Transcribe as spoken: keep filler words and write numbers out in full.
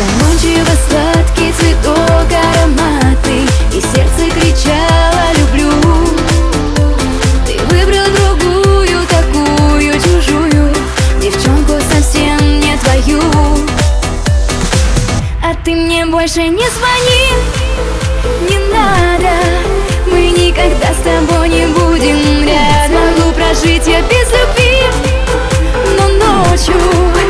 Заманчиво сладкий цветок ароматный, и сердце кричало «люблю». Ты выбрал другую, такую чужую, девчонку совсем не твою. А ты мне больше не звони, не надо, мы никогда с тобой не будем рядом. Смогу прожить я без любви, но ночью